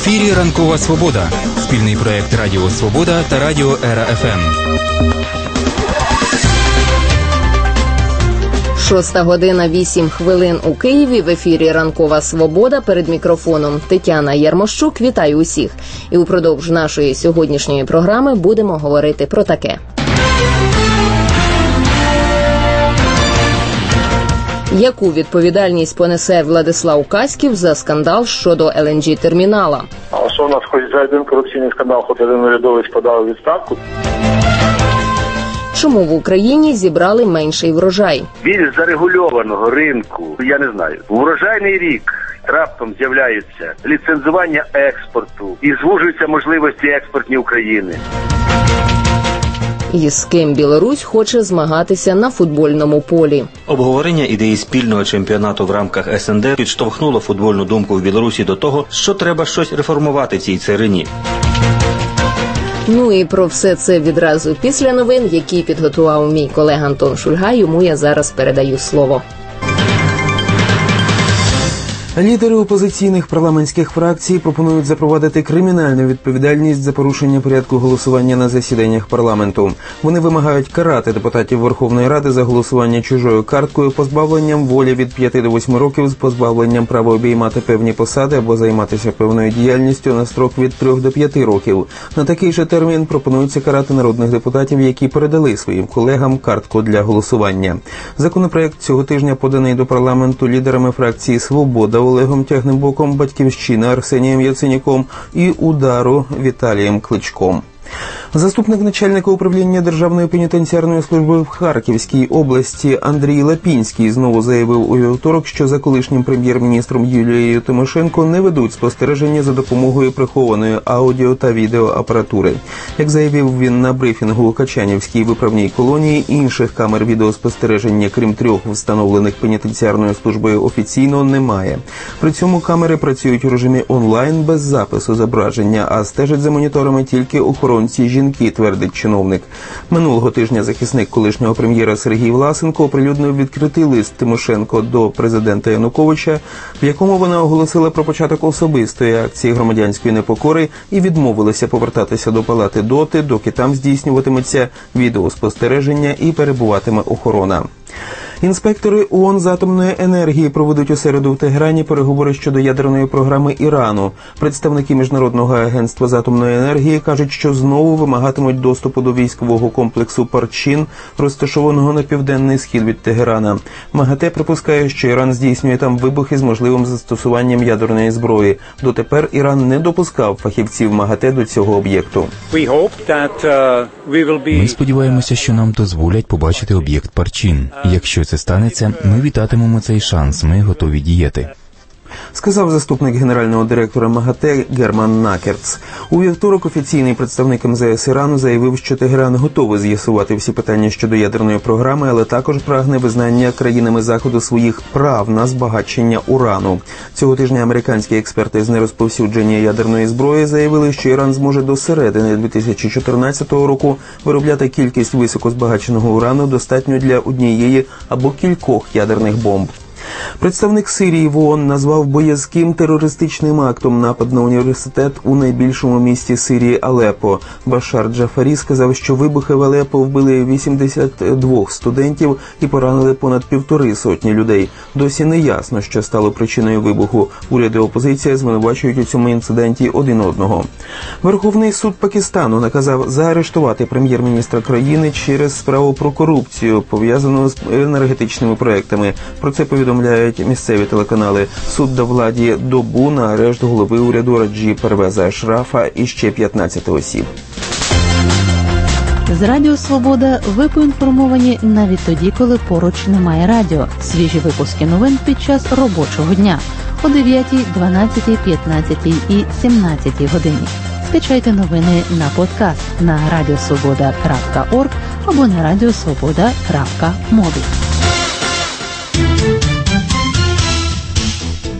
ефірі «Ранкова Свобода» – спільний проєкт Радіо Свобода та Радіо Ера ФМ. 6:08 у Києві. В ефірі «Ранкова Свобода». Перед мікрофоном Тетяна Ярмощук. Вітаю усіх. І упродовж нашої сьогоднішньої програми будемо говорити про таке. Яку відповідальність понесе Владислав Каськів за скандал щодо ЛНЖ-термінала? А що у нас хоч за один корупційний скандал, хоч один урядовець подав у відставку? Чому в Україні зібрали менший врожай? Більш зарегульованого ринку, я не знаю. У врожайний рік раптом з'являється ліцензування експорту і звужуються можливості експортні України. І з ким Білорусь хоче змагатися на футбольному полі? Обговорення ідеї спільного чемпіонату в рамках СНД підштовхнуло футбольну думку в Білорусі до того, що треба щось реформувати цій царині. Ну і про все це відразу після новин, які підготував мій колега Антон Шульга. Йому я зараз передаю слово. Лідери опозиційних парламентських фракцій пропонують запровадити кримінальну відповідальність за порушення порядку голосування на засіданнях парламенту. Вони вимагають карати депутатів Верховної Ради за голосування чужою карткою, позбавленням волі від 5 до 8 років, з позбавленням права обіймати певні посади або займатися певною діяльністю на строк від 3 до 5 років. На такий же термін пропонується карати народних депутатів, які передали своїм колегам картку для голосування. Законопроект цього тижня поданий до парламенту лідерами фракції «Свобода» Олегом Тягнебоком, «Батьківщина» Арсенієм Яценюком і «Удару» Віталієм Кличком. Заступник начальника управління Державної пенітенціарної служби в Харківській області Андрій Лапінський знову заявив у вівторок, що за колишнім прем'єр-міністром Юлією Тимошенко не ведуть спостереження за допомогою прихованої аудіо та відеоапаратури. Як заявив він на брифінгу у Качанівській виправній колонії, інших камер відеоспостереження, крім 3 встановлених пенітенціарною службою, офіційно немає. При цьому камери працюють у режимі онлайн без запису зображення, а стежать за моніторами тільки охоронці жінки, твердить чиновник. Минулого тижня захисник колишнього прем'єра Сергій Власенко оприлюднив відкритий лист Тимошенко до президента Януковича, в якому вона оголосила про початок особистої акції громадянської непокори і відмовилася повертатися до палати доти, доки там здійснюватиметься відеоспостереження і перебуватиме охорона. Інспектори ООН з атомної енергії проведуть у середу в Тегерані переговори щодо ядерної програми Ірану. Представники Міжнародного агентства з атомної енергії кажуть, що знову вимагатимуть доступу до військового комплексу Парчин, розташованого на південний схід від Тегерана. МАГАТЕ припускає, що Іран здійснює там вибухи з можливим застосуванням ядерної зброї. Дотепер Іран не допускав фахівців МАГАТЕ до цього об'єкту. Ми сподіваємося, що нам дозволять побачити об'єкт Парчин. Якщо це станеться, ми вітатимемо цей шанс, ми готові діяти. Сказав заступник генерального директора МАГАТЕ Герман Накерц. У вівторок офіційний представник МЗС Ірану заявив, що Тегеран готовий з'ясувати всі питання щодо ядерної програми, але також прагне визнання країнами Заходу своїх прав на збагачення урану. Цього тижня американські експерти з нерозповсюдження ядерної зброї заявили, що Іран зможе до середини 2014 року виробляти кількість високозбагаченого урану, достатньо для однієї або кількох ядерних бомб. Представник Сирії в ООН назвав боязким терористичним актом напад на університет у найбільшому місті Сирії Алеппо. Башар Джафарі сказав, що вибухи в Алеппо вбили 82 студентів і поранили понад 150 людей. Досі не ясно, що стало причиною вибуху. Уряд і опозиція звинувачують у цьому інциденті один одного. Верховний суд Пакистану наказав заарештувати прем'єр-міністра країни через справу про корупцію, пов'язану з енергетичними проектами. Про це повідомляють місцеві телеканали. Суд дав владі добу на арешт голови уряду Раджі Первеза Ашрафа і ще 15 осіб. З Радіо Свобода ви поінформовані навіть тоді, коли поруч немає радіо. Свіжі випуски новин під час робочого дня о 9, 12, 15 і 17 годині. Скачайте новини на подкаст на radiosvoboda.org або на radiosvoboda.mobi.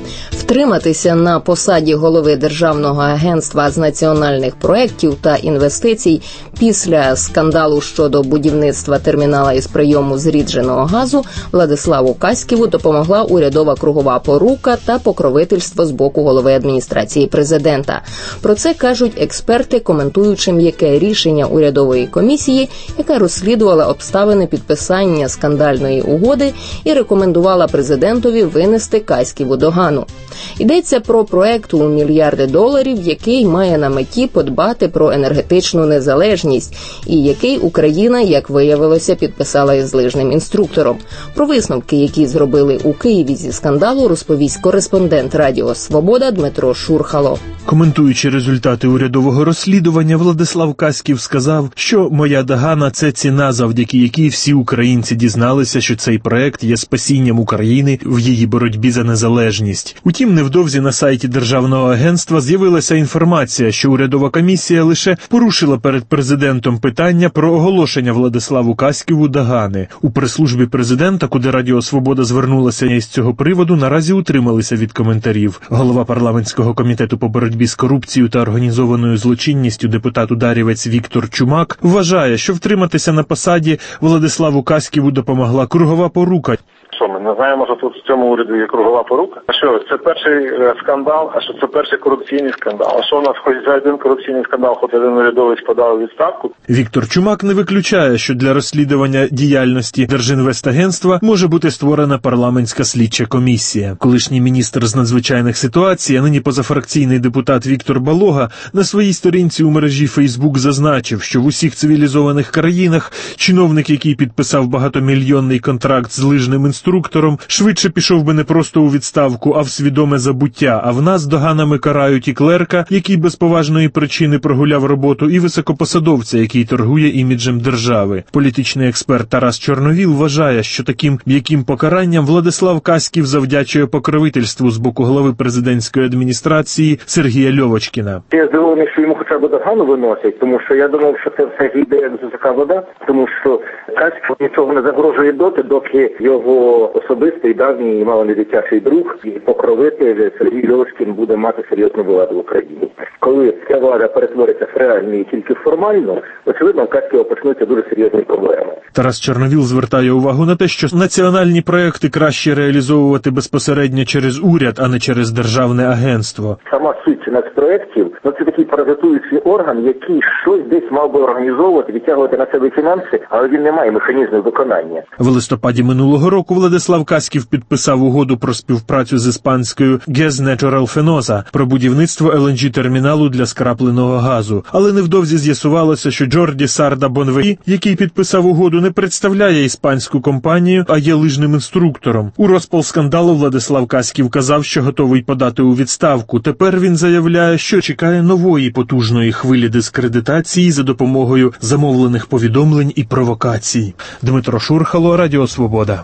Втриматися на посаді голови Державного агентства з національних проєктів та інвестицій після скандалу щодо будівництва термінала із прийому зрідженого газу Владиславу Каськіву допомогла урядова кругова порука та покровительство з боку голови адміністрації президента. Про це кажуть експерти, коментуючи м'яке рішення урядової комісії, яка розслідувала обставини підписання скандальної угоди і рекомендувала президентові винести Каськіву догану. Йдеться про проект у мільярди доларів, який має на меті подбати про енергетичну незалежність і який Україна, як виявилося, підписала із лижним інструктором. Про висновки, які зробили у Києві зі скандалу, розповість кореспондент Радіо Свобода Дмитро Шурхало. Коментуючи результати урядового розслідування, Владислав Каськів сказав, що «моя догана – це ціна, завдяки якій всі українці дізналися, що цей проект є спасінням України в її боротьбі за незалежність». Утім, невдовзі на сайті Державного агентства з'явилася інформація, що урядова комісія лише порушила перед президентом питання про оголошення Владиславу Каськіву догани. У прес-службі президента, куди Радіо Свобода звернулася із цього приводу, наразі утрималися від коментарів. Голова парламентського комітету по боротьбі з корупцією та організованою злочинністю депутат-ударівець Віктор Чумак вважає, що втриматися на посаді Владиславу Каськіву допомогла кругова порука. Що, ми не знаємо, що тут в цьому уряді є кругова порука? А що, це перший скандал, а що це перший корупційний скандал? А що у нас хоч за один корупційний скандал, хоч один урядовець подав у відставку? Віктор Чумак не виключає, що для розслідування діяльності Держінвестагентства може бути створена парламентська слідча комісія. Колишній міністр з надзвичайних ситуацій, а нині позафракційний депутат Віктор Балога на своїй сторінці у мережі Фейсбук зазначив, що в усіх цивілізованих країнах чиновник, який підписав багатомільйонний контракт з лижним інструктором, швидше пішов би не просто у відставку, а в свідоме забуття. А в нас доганами карають і клерка, який без поважної причини прогуляв роботу, і високопосадовця, який торгує іміджем держави. Політичний експерт Тарас Чорновіл вважає, що таким м'яким покаранням Владислав Каськів завдячує покровительству з боку голови президентської адміністрації Сергія Льовочкіна. Я здивований, що йому хоча б догану виносять, тому що я думав, що це все йде як така вода, тому що Каськів нічого не загрожує доки його особистий, давній, мало не дитячий друг і покровитель Сергій Льовочкін буде мати серйозну владу в Україні. Коли ця влада перетвориться в реальну і тільки формально, очевидно, у Каськіва почнуться дуже серйозні проблеми. Тарас Чорновіл звертає увагу на те, що національні проекти краще реалізовувати безпосередньо через уряд, а не через державне агентство. Сама суть нацпроєктів, це такий паразитуючий орган, який щось десь мав би організовувати, відтягувати на себе фінанси, але він не має механізмів виконання. В листопаді минулого року Владислав Каськів підписав угоду про співпрацю з іспанською Gas Natural Fenosa про будівництво LNG-терміналу для скрапленого газу. Але невдовзі з'ясувалося, що Джорді Сарда Бонвеї, який підписав угоду, не представляє іспанську компанію, а є лижним інструктором. У розпал скандалу Владислав Каськів казав, що готовий подати у відставку. Тепер він заявляє, що чекає нової потужної хвилі дискредитації за допомогою замовлених повідомлень і провокацій. Дмитро Шурхало, Радіо Свобода.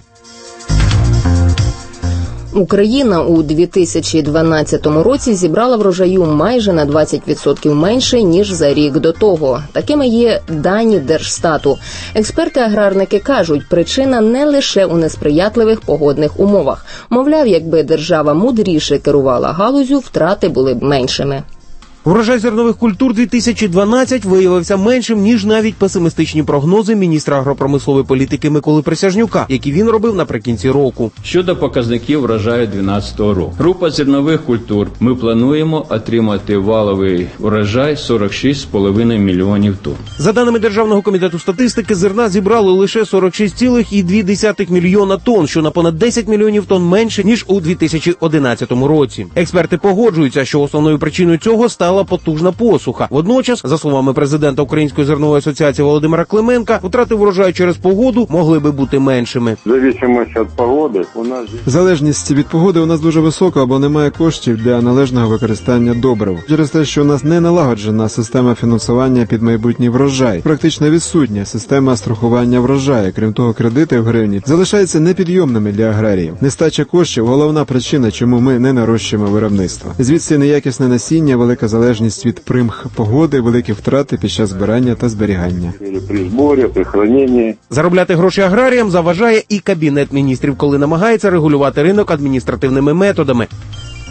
Україна у 2012 році зібрала врожаю майже на 20% менше, ніж за рік до того. Такими є дані Держстату. Експерти-аграрники кажуть, причина не лише у несприятливих погодних умовах. Мовляв, якби держава мудріше керувала галузю, втрати були б меншими. Урожай зернових культур 2012 виявився меншим, ніж навіть песимістичні прогнози міністра агропромислової політики Миколи Присяжнюка, які він робив наприкінці року. Щодо показників врожаю 2012 року. Група зернових культур. Ми плануємо отримати валовий урожай 46,5 мільйонів тонн. За даними Державного комітету статистики, зерна зібрали лише 46,2 мільйона тонн, що на понад 10 мільйонів тонн менше, ніж у 2011 році. Експерти погоджуються, що основною причиною цього стала потужна посуха. Водночас, за словами президента Української зернової асоціації Володимира Клименка, втрати врожаю через погоду могли би бути меншими. Залежність від погоди у нас... Залежність від погоди у нас дуже висока, бо немає коштів для належного використання добрив. Через те, що у нас не налагоджена система фінансування під майбутній врожай. Практично відсутня система страхування врожаю. Крім того, кредити в гривні залишаються непідйомними для аграріїв. Нестача коштів – головна причина, чому ми не нарощуємо виробництво. Звідси неякісне насіння, велика залежність від примх погоди, великі втрати під час збирання та зберігання. При зборі, при храненні. Заробляти гроші аграріям заважає і Кабінет міністрів, коли намагається регулювати ринок адміністративними методами.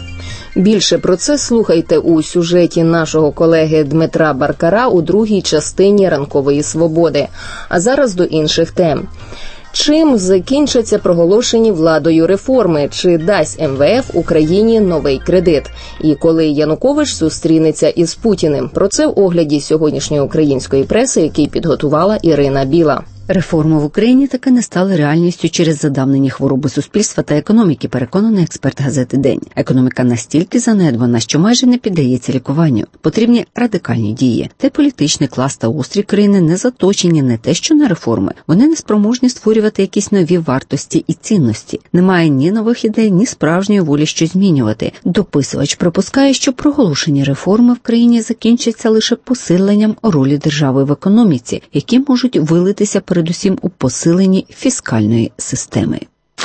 Більше про це слухайте у сюжеті нашого колеги Дмитра Баркара у другій частині «Ранкової свободи». А зараз до інших тем. Чим закінчаться проголошені владою реформи? Чи дасть МВФ Україні новий кредит? І коли Янукович зустрінеться із Путіним? Про це в огляді сьогоднішньої української преси, який підготувала Ірина Біла. Реформи в Україні таки не стали реальністю через задавнені хвороби суспільства та економіки, переконаний експерт газети «День». Економіка настільки занедбана, що майже не піддається лікуванню. Потрібні радикальні дії. Та політичний клас та устрій країни не заточені не те що на реформи. Вони не спроможні створювати якісь нові вартості і цінності. Немає ні нових ідей, ні справжньої волі щось змінювати. Дописувач припускає, що проголошені реформи в країні закінчаться лише посиленням ролі держави в економіці, які можуть вилитися передусім у посиленні фіскальної системи.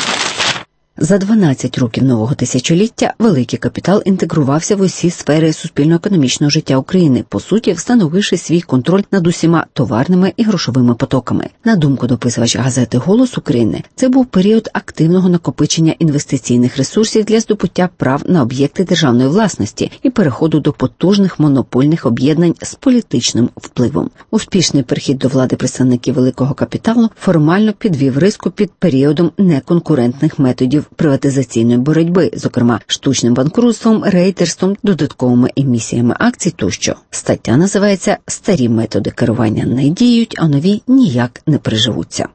За 12 років нового тисячоліття великий капітал інтегрувався в усі сфери суспільно-економічного життя України, по суті, встановивши свій контроль над усіма товарними і грошовими потоками. На думку дописувача газети «Голос України», це був період активного накопичення інвестиційних ресурсів для здобуття прав на об'єкти державної власності і переходу до потужних монопольних об'єднань з політичним впливом. Успішний перехід до влади представників великого капіталу формально підвів риску під періодом неконкурентних методів приватизаційної боротьби, зокрема штучним банкрутством, рейдерством, додатковими емісіями акцій тощо. Стаття називається «Старі методи керування не діють, а нові ніяк не приживуться».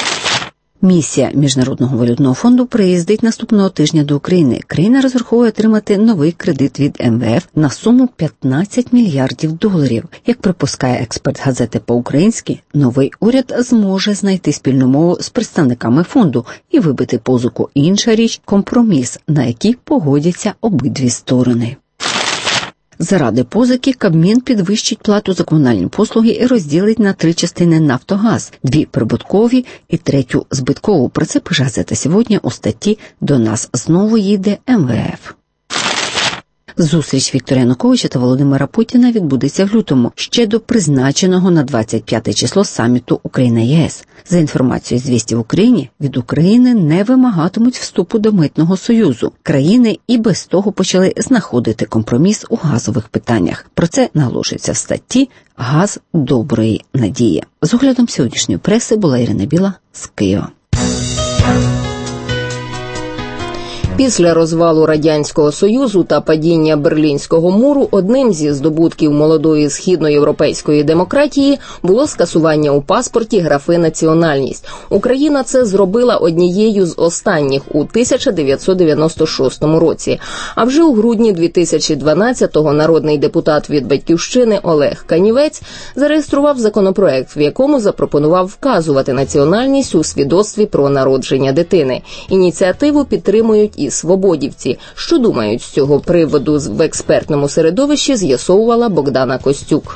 Місія Міжнародного валютного фонду приїздить наступного тижня до України. Країна розраховує отримати новий кредит від МВФ на суму 15 мільярдів доларів. Як припускає експерт газети по-українськи, новий уряд зможе знайти спільну мову з представниками фонду і вибити позику. Інша річ – компроміс, на який погодяться обидві сторони. Заради позики Кабмін підвищить плату за комунальні послуги і розділить на 3 частини «Нафтогаз» – 2 прибуткові і 3 збиткову. Про це пише газета «Сьогодні» у статті «До нас знову їде МВФ». Зустріч Віктора Януковича та Володимира Путіна відбудеться в лютому, ще до призначеного на 25 число саміту Україна-ЄС. За інформацією «Звістів Україні», від України не вимагатимуть вступу до Митного союзу. Країни і без того почали знаходити компроміс у газових питаннях. Про це наголошується в статті «Газ доброї надії». З оглядом сьогоднішньої преси була Ірина Біла з Києва. Після розвалу Радянського Союзу та падіння Берлінського муру одним зі здобутків молодої східноєвропейської демократії було скасування у паспорті графи «національність». Україна це зробила однією з останніх у 1996 році. А вже у грудні 2012-го народний депутат від «Батьківщини» Олег Канівець зареєстрував законопроект, в якому запропонував вказувати національність у свідоцтві про народження дитини. Ініціативу підтримують і свободівці. Що думають з цього приводу в експертному середовищі, з'ясовувала Богдана Костюк.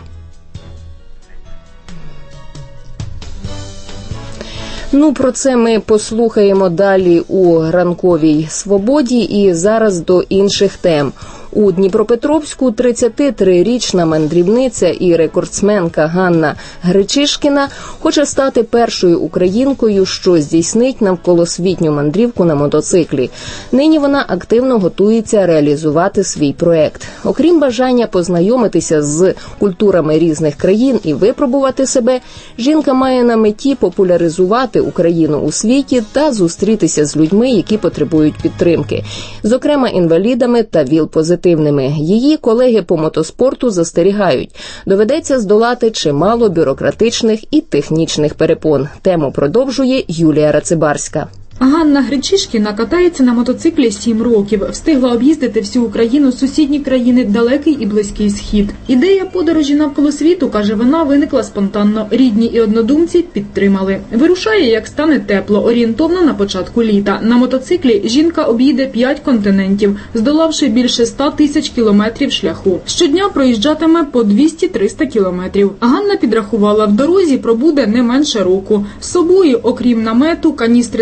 Про це ми послухаємо далі у «Ранковій свободі». І зараз до інших тем. У Дніпропетровську 33-річна мандрівниця і рекордсменка Ганна Гречишкіна хоче стати першою українкою, що здійснить навколосвітню мандрівку на мотоциклі. Нині вона активно готується реалізувати свій проект. Окрім бажання познайомитися з культурами різних країн і випробувати себе, жінка має на меті популяризувати Україну у світі та зустрітися з людьми, які потребують підтримки, зокрема інвалідами та ВІЛ-позитивними. Її колеги по мотоспорту застерігають, доведеться здолати чимало бюрократичних і технічних перепон. Тему продовжує Юлія Рацибарська. Ганна Гречишкіна катається на мотоциклі 7 років. Встигла об'їздити всю Україну, сусідні країни, далекий і близький схід. Ідея подорожі навколо світу, каже вона, виникла спонтанно. Рідні і однодумці підтримали. Вирушає, як стане тепло, орієнтовно на початку літа. На мотоциклі жінка об'їде 5 континентів, здолавши більше 100 тисяч кілометрів шляху. Щодня проїжджатиме по 200-300 кілометрів. Ганна підрахувала, в дорозі пробуде не менше року. З собою, окрім намету, каністри з бензином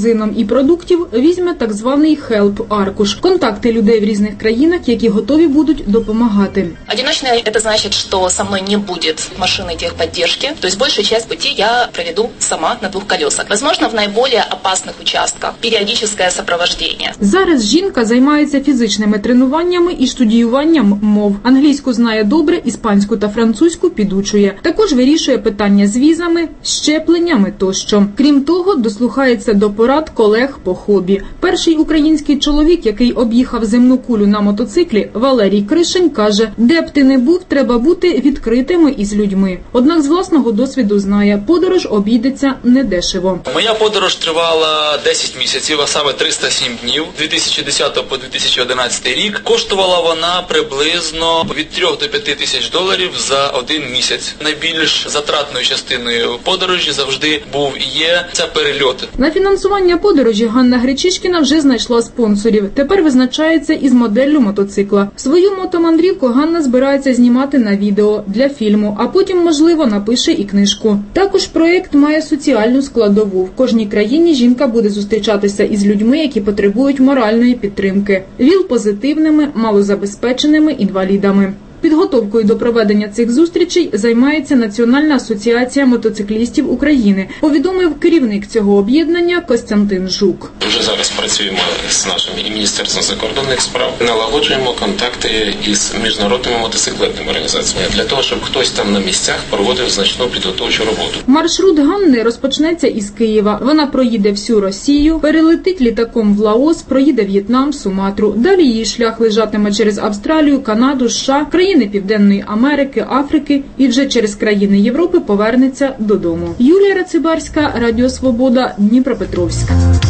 магазином і продуктів, візьме так званий хелп-аркуш – контакти людей в різних країнах, які готові будуть допомагати. Одиночная – это значит, что со мной не будет машины техподдержки, то есть большую часть пути я проведу сама на двух колесах. Возможно, в наиболее опасных участках периодическое сопровождение. Зараз жінка займається фізичними тренуваннями і студіюванням мов. Англійську знає добре, іспанську та французьку підучує. Також вирішує питання з візами, щепленнями тощо. Крім того, дослухається до порад колег по хобі. Перший український чоловік, який об'їхав земну кулю на мотоциклі, Валерій Кришень, каже, де б ти не був, треба бути відкритими із людьми. Однак з власного досвіду знає, подорож обійдеться недешево. Моя подорож тривала 10 місяців, а саме 307 днів. З 2010 по 2011 рік коштувала вона приблизно від 3 до 5 тисяч доларів за один місяць. Найбільш затратною частиною подорожі завжди був і є це перельоти. На фінансування подорожі Ганна Гречишкіна вже знайшла спонсорів. Тепер визначається із моделлю мотоцикла. Свою мотомандрівку Ганна збирається знімати на відео для фільму, а потім, можливо, напише і книжку. Також проєкт має соціальну складову. В кожній країні жінка буде зустрічатися із людьми, які потребують моральної підтримки, ВІЛ-позитивними, малозабезпеченими інвалідами. Підготовкою до проведення цих зустрічей займається Національна асоціація мотоциклістів України, повідомив керівник цього об'єднання Костянтин Жук. Вже зараз працюємо з нашим і Міністерством закордонних справ, налагоджуємо контакти із міжнародними мотоциклетними організаціями для того, щоб хтось там на місцях проводив значну підготовчу роботу. Маршрут Ганни розпочнеться із Києва. Вона проїде всю Росію, перелетить літаком в Лаос, проїде В'єтнам, Суматру. Далі її шлях лежатиме через Австралію, Канаду, США, країни Південної Америки, Африки і вже через країни Європи повернеться додому. Юлія Рацибарська, Радіо Свобода, Дніпропетровськ.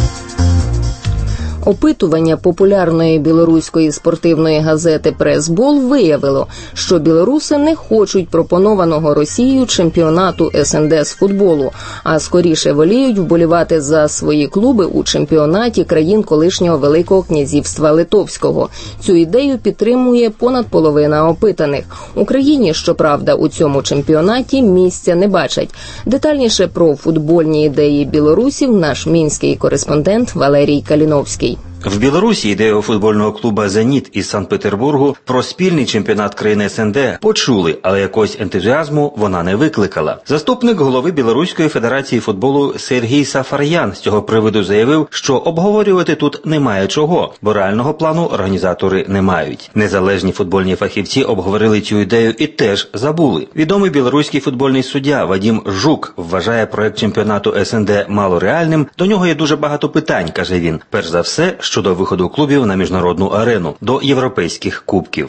Опитування популярної білоруської спортивної газети «Прес-бол» виявило, що білоруси не хочуть пропонованого Росією чемпіонату СНД з футболу, а скоріше воліють вболівати за свої клуби у чемпіонаті країн колишнього Великого князівства Литовського. Цю ідею підтримує понад половина опитаних. Україні, щоправда, у цьому чемпіонаті місця не бачать. Детальніше про футбольні ідеї білорусів наш мінський кореспондент Валерій Каліновський. В Білорусі ідею футбольного клубу «Зеніт» із Санкт-Петербургу про спільний чемпіонат країни СНД почули, але якогось ентузіазму вона не викликала. Заступник голови Білоруської федерації футболу Сергій Сафар'ян з цього приводу заявив, що обговорювати тут немає чого, бо реального плану організатори не мають. Незалежні футбольні фахівці обговорили цю ідею і теж забули. Відомий білоруський футбольний суддя Вадим Жук вважає проект чемпіонату СНД малореальним. До нього є дуже багато питань, каже він. Перш за все, щодо виходу клубів на міжнародну арену, до європейських кубків.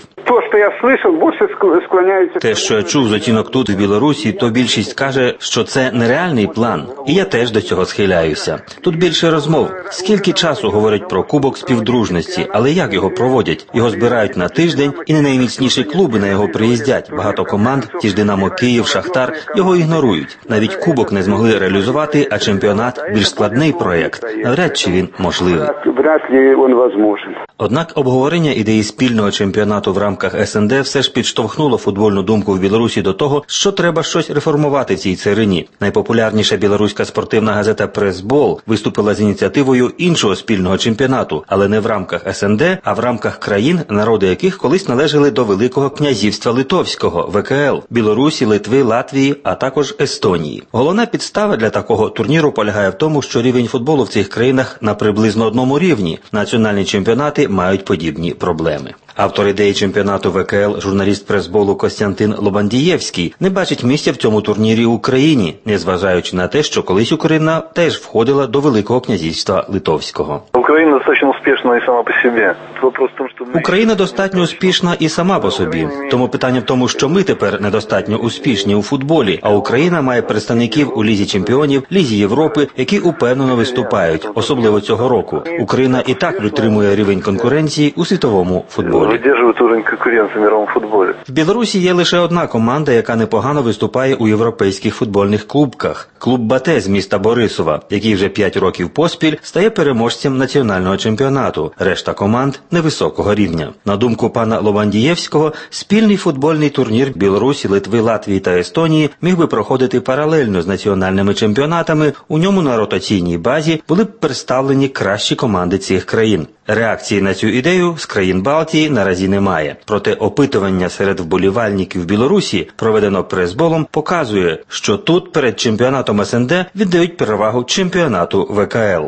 Те, що я чув з оцінок тут, в Білорусі, то більшість каже, що це нереальний план. І я теж до цього схиляюся. Тут більше розмов. Скільки часу говорять про Кубок співдружності, але як його проводять? Його збирають на тиждень, і не найміцніші клуби на його приїздять. Багато команд, ті ж Динамо Київ, Шахтар, його ігнорують. Навіть Кубок не змогли реалізувати, а чемпіонат – більш складний проєкт. Навряд чи він можливий. Однак обговорення ідеї спільного чемпіонату в рамках СНД все ж підштовхнуло футбольну думку в Білорусі до того, що треба щось реформувати в цій царині. Найпопулярніша білоруська спортивна газета «Прес-бол» виступила з ініціативою іншого спільного чемпіонату, але не в рамках СНД, а в рамках країн, народи яких колись належали до Великого князівства Литовського, ВКЛ, Білорусі, Литви, Латвії, а також Естонії. Головна підстава для такого турніру полягає в тому, що рівень футболу в цих країнах на приблизно одному рівні. Національні чемпіонати мають подібні проблеми. Автор ідеї чемпіонату ВКЛ, журналіст прес-болу Костянтин Лобандієвський, не бачить місця в цьому турнірі Україні, незважаючи на те, що колись Україна теж входила до Великого князівства Литовського. Україна достатньо успішна і сама по собі. Україна достатньо успішна і сама по собі. Тому питання в тому, що ми тепер недостатньо успішні у футболі, а Україна має представників у Лізі чемпіонів, Лізі Європи, які упевнено виступають, особливо цього року. Україна і так витримує рівень конкуренції у світовому футболі. выдерживают уровень конкуренции в мировом футболе. В Білорусі є лише одна команда, яка непогано виступає у європейських футбольних кубках – клуб «Батэ» з міста Борисова, який вже 5 років поспіль стає переможцем національного чемпіонату. Решта команд невисокого рівня. На думку пана Ловандієвського, спільний футбольний турнір Білорусі, Литви, Латвії та Естонії міг би проходити паралельно з національними чемпіонатами. У ньому на ротаційній базі були б представлені кращі команди цих країн. Реакції на цю ідею з країн Балтії наразі немає. Проте опитування серед вболівальників Білорусі, проведено прес-болом, показує, що тут перед чемпіонатом СНД віддають перевагу чемпіонату ВКЛ.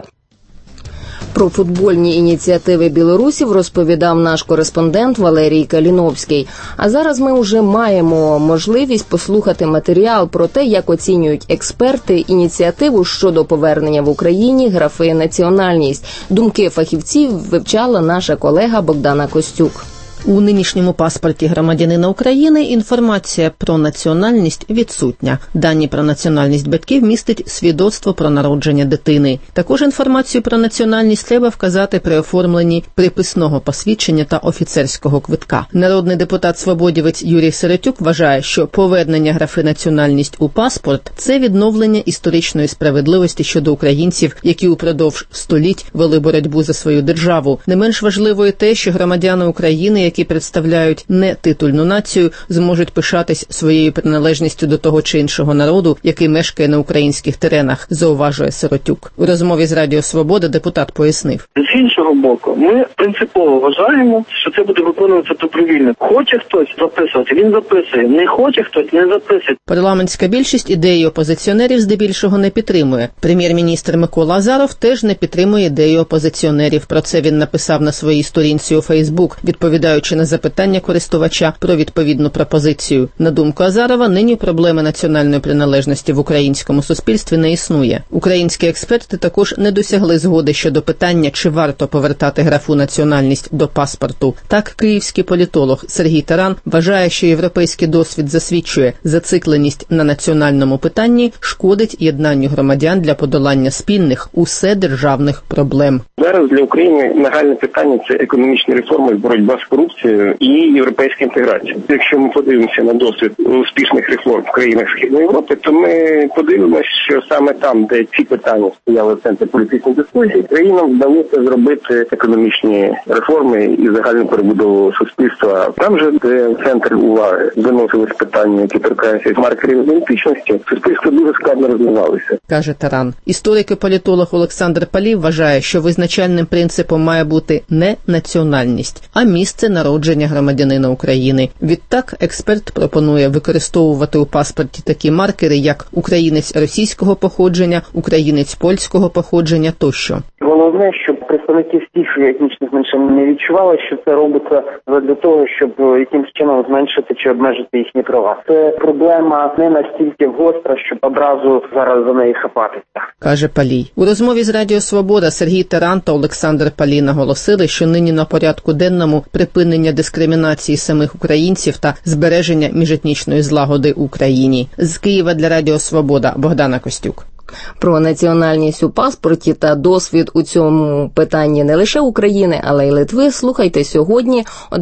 Про футбольні ініціативи білорусів розповідав наш кореспондент Валерій Каліновський. А зараз ми вже маємо можливість послухати матеріал про те, як оцінюють експерти ініціативу щодо повернення в Україні графи «національність». Думки фахівців вивчала наша колега Богдана Костюк. У нинішньому паспорті громадянина України інформація про національність відсутня. Дані про національність батьків містить свідоцтво про народження дитини. Також інформацію про національність треба вказати при оформленні приписного посвідчення та офіцерського квитка. Народний депутат свободівець Юрій Сиротюк вважає, що повернення графи «національність» у паспорт – це відновлення історичної справедливості щодо українців, які упродовж століть вели боротьбу за свою державу. Не менш важливо і те, що громадяни України, які представляють не титульну націю, зможуть пишатись своєю приналежністю до того чи іншого народу, який мешкає на українських теренах, зауважує Сиротюк. У розмові з Радіо Свобода депутат пояснив. З іншого боку, ми принципово вважаємо, що це буде виконуватися добровільно. Хоче хтось записувати, він записує. Не хоче хтось, не записує. Парламентська більшість ідеї опозиціонерів здебільшого не підтримує. Прем'єр-міністр Микола Азаров теж не підтримує ідею опозиціонерів. Про це він написав на своїй сторінці у Фейсбук, відповідаючи на запитання користувача про відповідну пропозицію. На думку Азарова, нині проблеми національної приналежності в українському суспільстві не існує. Українські експерти також не досягли згоди щодо питання, чи варто повертати графу «національність» до паспорту. Так, київський політолог Сергій Таран вважає, що європейський досвід засвідчує, зацикленість на національному питанні шкодить єднанню громадян для подолання спільних, уседержавних проблем. Зараз для України нагальне питання – це економічні реформи, боротьба з корупцією і європейська інтеграція. Якщо ми подивимося на досвід успішних реформ в країнах Східної Європи, то ми подивимося, що саме там, де ці питання стояли в центрі політичної дискусії, країнам вдалося зробити економічні реформи і загальну перебудову суспільства. Там же, де центр уваги виносились питання, які торкаються маркерів ідентичності, суспільство дуже складно розвивалося, каже Таран. Історик і політолог Олександр Палій вважає, що визначальним принципом має бути не національність, а місце народження громадянина України. Відтак, експерт пропонує використовувати у паспорті такі маркери, як українець російського походження, українець польського походження тощо. Головне, щоб представники всіх етнічних меншин не відчували, що це робиться для того, щоб якимось чином зменшити чи обмежити їхні права. Це проблема не настільки гостра, щоб одразу зараз за неї хапатися, каже Палій. У розмові з Радіо Свобода Сергій Таран та Олександр Палій наголосили, що нині на порядку денному припинення дискримінації самих українців та збереження міжетнічної злагоди у країні. З Києва для Радіо Свобода Богдана Костюк. Про національність у паспорті та досвід у цьому питанні не лише України, але й Литви слухайте сьогодні о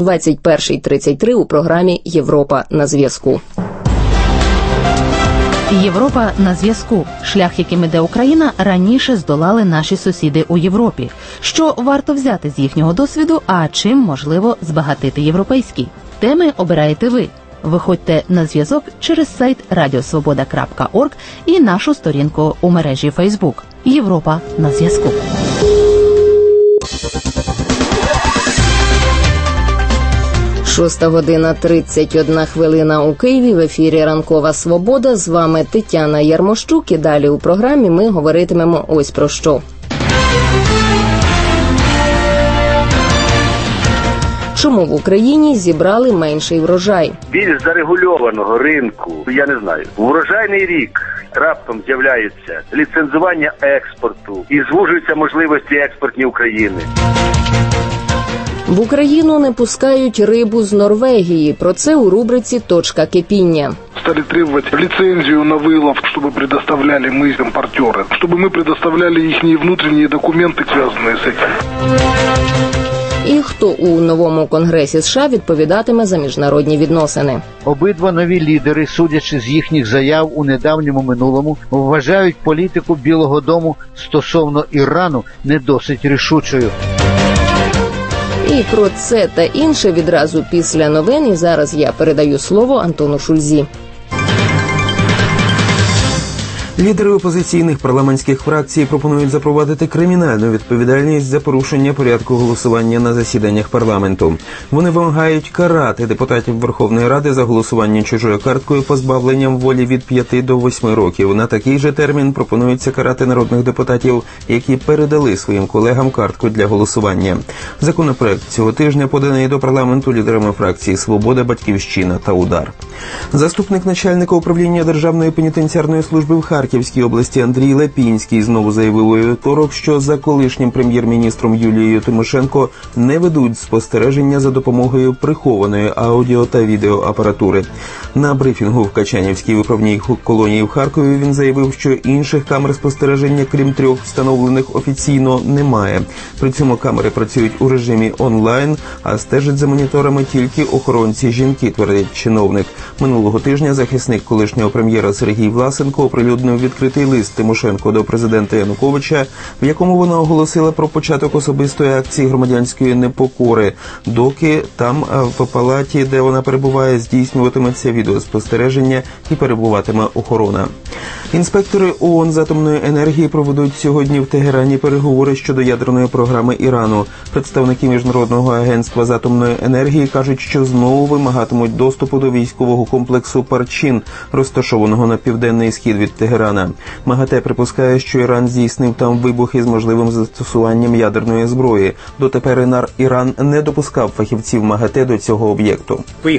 21:33 у програмі «Європа на зв'язку». Європа на зв'язку. Шлях, яким іде Україна, раніше здолали наші сусіди у Європі. Що варто взяти з їхнього досвіду, а чим можливо збагатити європейський? Теми обираєте ви. Виходьте на зв'язок через сайт radiosvoboda.org і нашу сторінку у мережі Facebook. Європа на зв'язку. Шоста година 31 хвилина у Києві. В ефірі «Ранкова Свобода». З вами Тетяна Ярмощук. І далі у програмі ми говоритимемо ось про що. Чому в Україні зібрали менший врожай? Більш зарегульованого ринку, я не знаю. В урожайний рік раптом з'являється ліцензування експорту і звужуються можливості експортні України. В Україну не пускають рибу з Норвегії. Про це у рубриці «Точка кипіння». Стали требовать лицензию на вылов, чтобы предоставляли мы импортеры, чтобы мы предоставляли их внутренние документы, связанные с этим. І хто у новому Конгресі США відповідатиме за міжнародні відносини. Обидва нові лідери, судячи з їхніх заяв у недавньому минулому, вважають політику Білого дому стосовно Ірану не досить рішучою. І про це та інше відразу після новин. І зараз я передаю слово Антону Шульзі. Лідери опозиційних парламентських фракцій пропонують запровадити кримінальну відповідальність за порушення порядку голосування на засіданнях парламенту. Вони вимагають карати депутатів Верховної Ради за голосування чужою карткою позбавленням волі від 5 до 8 років. На такий же термін пропонується карати народних депутатів, які передали своїм колегам картку для голосування. Законопроект цього тижня поданий до парламенту лідерами фракції «Свобода», «Батьківщина» та «Удар». Заступник начальника управління Державної пенітенціарної служби в Харківській області Андрій Лапінський знову заявив у вівторок, що за колишнім прем'єр-міністром Юлією Тимошенко не ведуть спостереження за допомогою прихованої аудіо- та відеоапаратури. На брифінгу в Качанівській виправній колонії в Харкові він заявив, що інших камер спостереження, крім 3 встановлених офіційно, немає. При цьому камери працюють у режимі онлайн, а стежать за моніторами тільки охоронці-жінки, твердить чиновник. Минулого тижня захисник колишнього прем'єра Сергій Власенко оприлюднив відкритий лист Тимошенко до президента Януковича, в якому вона оголосила про початок особистої акції громадянської непокори, доки там в палаті, де вона перебуває, здійснюватиметься відеоспостереження і перебуватиме охорона. Інспектори ООН з атомної енергії проведуть сьогодні в Тегерані переговори щодо ядерної програми Ірану. Представники Міжнародного агентства з атомної енергії кажуть, що знову вимагатимуть доступу до військового комплексу Парчин, розташованого на південний схід від Тегерана. МАГАТЕ припускає, що Іран здійснив там вибухи з можливим застосуванням ядерної зброї. Дотепер Іран не допускав фахівців МАГАТЕ до цього об'єкту.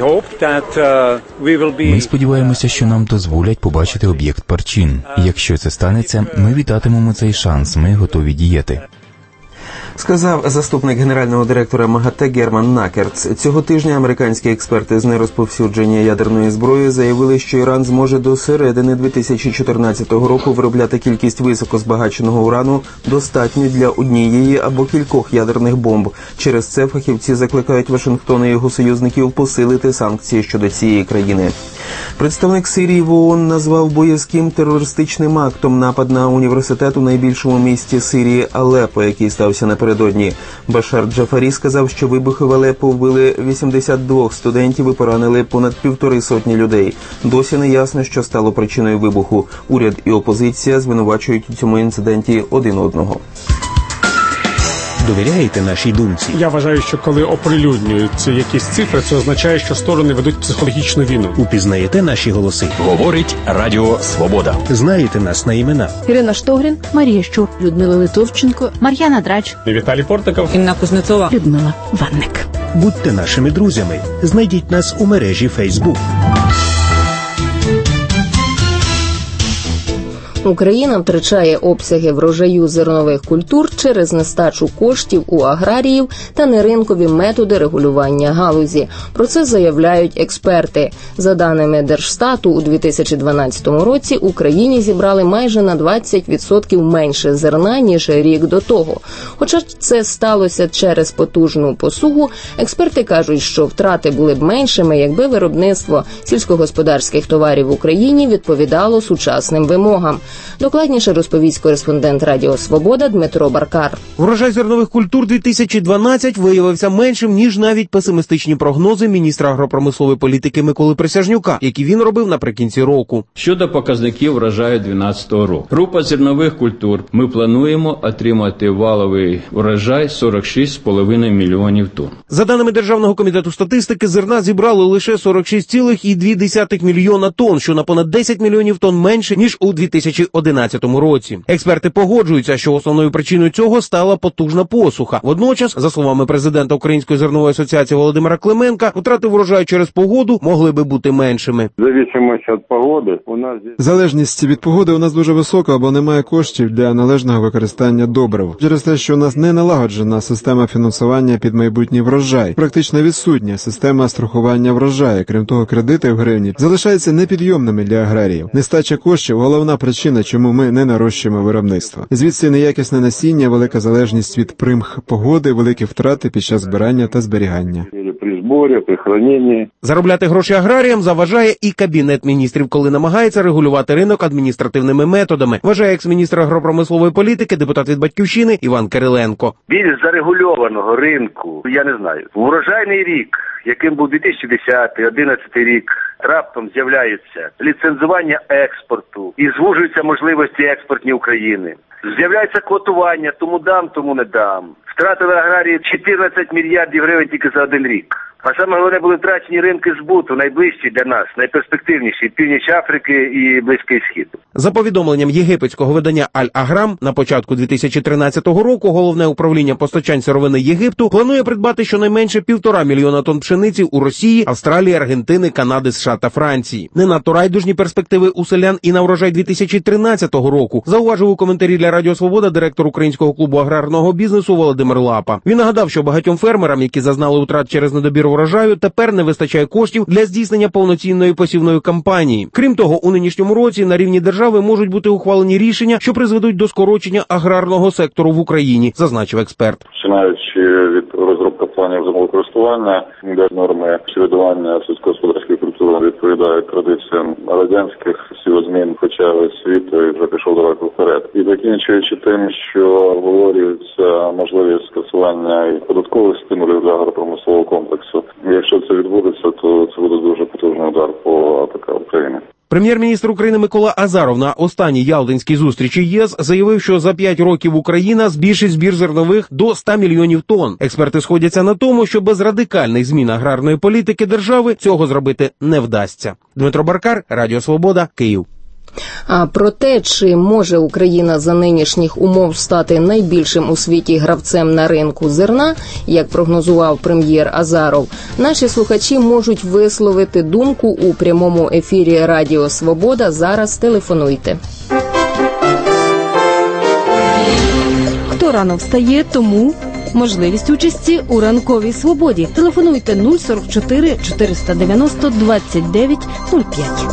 Ми сподіваємося, що нам дозволять побачити об'єкт Парчин. Якщо це станеться, ми вітатимемо цей шанс, ми готові діяти. Сказав заступник генерального директора МАГАТЕ Герман Накерц. Цього тижня американські експерти з нерозповсюдження ядерної зброї заявили, що Іран зможе до середини 2014 року виробляти кількість високозбагаченого урану достатню для однієї або кількох ядерних бомб. Через це фахівці закликають Вашингтон і його союзників посилити санкції щодо цієї країни. Представник Сирії в ООН назвав боязким терористичним актом напад на університет у найбільшому місті Сирії Алеппо, який стався напередодні. Башар Джафарі сказав, що вибухи в Алеппо вбили 82 студентів і поранили понад 150 людей. Досі не ясно, що стало причиною вибуху. Уряд і опозиція звинувачують у цьому інциденті один одного. Довіряєте нашій думці? Я вважаю, що коли оприлюднюються якісь цифри, це означає, що сторони ведуть психологічну війну. Упізнаєте наші голоси? Говорить Радіо Свобода. Знаєте нас на імена? Ірина Штогрін, Марія Щур, Людмила Литовченко, Мар'яна Драч, Віталій Портников, Інна Кузнецова, Людмила Ванник. Будьте нашими друзями. Знайдіть нас у мережі Facebook. Україна втрачає обсяги врожаю зернових культур через нестачу коштів у аграріїв та неринкові методи регулювання галузі. Про це заявляють експерти. За даними Держстату, у 2012 році Україні зібрали майже на 20% менше зерна, ніж рік до того. Хоча це сталося через потужну посуху, експерти кажуть, що втрати були б меншими, якби виробництво сільськогосподарських товарів в Україні відповідало сучасним вимогам. Докладніше розповість кореспондент Радіо Свобода Дмитро Баркар. Врожай зернових культур 2012 виявився меншим, ніж навіть песимістичні прогнози міністра агропромислової політики Миколи Присяжнюка, які він робив наприкінці року. Щодо показників врожаю 2012 року. Група зернових культур. Ми плануємо отримати валовий врожай 46,5 мільйонів тонн. За даними Державного комітету статистики, зерна зібрали лише 46,2 мільйона тонн, що на понад 10 мільйонів тонн менше, ніж у 2011 році. Експерти погоджуються, що основною причиною цього стала потужна посуха. Водночас, за словами президента Української зернової асоціації Володимира Клименка, втрати врожаю через погоду могли би бути меншими. Залежність від погоди у нас дуже висока, бо немає коштів для належного використання добрив. Через те, що у нас не налагоджена система фінансування під майбутній врожай, практично відсутня система страхування врожаю. Крім того, кредити в гривні залишаються непідйомними для аграріїв. Нестача коштів – головна причина причина, чому ми не нарощуємо виробництво. Звідси неякісне насіння, велика залежність від примх погоди, великі втрати під час збирання та зберігання. При зборі, при храненні. Заробляти гроші аграріям заважає і Кабінет міністрів, коли намагається регулювати ринок адміністративними методами, вважає екс-міністр агропромислової політики, депутат від «Батьківщини» Іван Кириленко. Більш зарегульованого ринку, я не знаю. Урожайний рік, яким був 2010-2011 рік, раптом з'являється ліцензування експорту і звужуються можливості експортні України. З'являється квотування, тому дам, тому не дам. Втратили аграрії 14 мільярдів гривень тільки за один рік. А саме головне, були втрачені ринки збуту, найближчі для нас, найперспективніші – Північ Африки і Близький Схід. За повідомленням єгипетського видання «Аль-Аграм», на початку 2013 року Головне управління постачань сировини Єгипту планує придбати щонайменше 1,5 мільйона тонн пшениці у Росії, Австралії, Аргентини, Канади, США та Франції. Не надто райдужні перспективи у селян і на врожай 2013 року, зауважив у коментарі для Радіо Свобода директор Українського клубу аграрного бізнесу Володимир Лапа. Він нагадав, що багатьом фермерам, які зазнали утрат через недобір урожаю, тепер не вистачає коштів для здійснення повноцінної посівної кампанії. Крім того, у нинішньому році на рівні держави можуть бути ухвалені рішення, що призведуть до скорочення аграрного сектору в Україні, зазначив експерт. Починаючи від розробки планів землекористування, де норми чередування сільськогосподарської культури відповідають традиціям радянських сівозмін, хоча весь світ вже пішов далеко вперед. І закінчуючи тим, що обговорюється можливість скасування і податкових стимулів для агропромислового комплексу. Якщо це відбудеться, то це буде дуже потужний удар по АПК України. Прем'єр-міністр України Микола Азаров на останній ялтинській зустрічі ЄС заявив, що за 5 років Україна збільшить збір зернових до 100 мільйонів тонн. Експерти сходяться на тому, що без радикальних змін аграрної політики держави цього зробити не вдасться. Дмитро Баркар, Радіо Свобода, Київ. А про те, чи може Україна за нинішніх умов стати найбільшим у світі гравцем на ринку зерна, як прогнозував прем'єр Азаров, наші слухачі можуть висловити думку у прямому ефірі Радіо Свобода. Зараз телефонуйте. Хто рано встає, тому можливість участі у ранковій свободі. Телефонуйте 044 490 29 05.